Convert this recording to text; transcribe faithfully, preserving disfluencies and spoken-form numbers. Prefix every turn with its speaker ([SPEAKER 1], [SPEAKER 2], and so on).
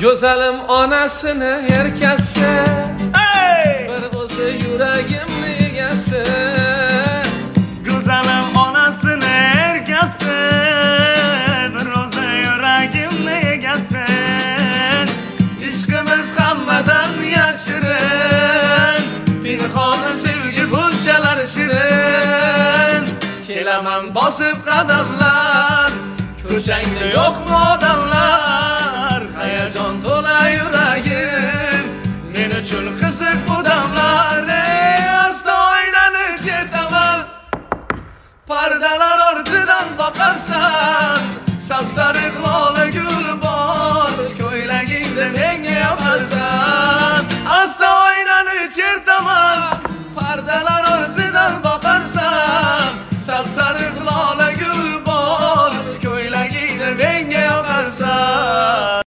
[SPEAKER 1] Go'zalim onasini erkasi,
[SPEAKER 2] Hey!
[SPEAKER 1] bir o'zi yuragimni egasi.
[SPEAKER 2] Go'zalim onasini erkasi, bir o'zi yuragimni egasi.
[SPEAKER 1] Ishqimiz hammadan yashirin, pinhon sevgi bunchalar shirin. Kelaman bosib qadamlar, ko'changda yo'qmi odamlar? Hayajon to'la yuragim, men uchun qiziq bu damlar. Ey asta oynani chertaman, pardalar ortidan boqarsan, sapsariq lola gul